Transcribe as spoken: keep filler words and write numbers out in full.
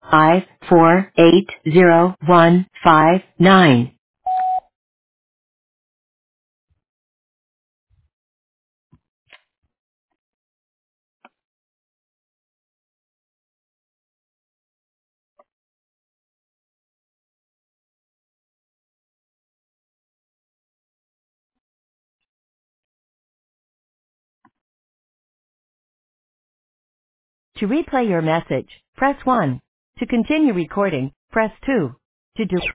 five four eight zero one five nine. To replay your message, press one. To continue recording, press two. To do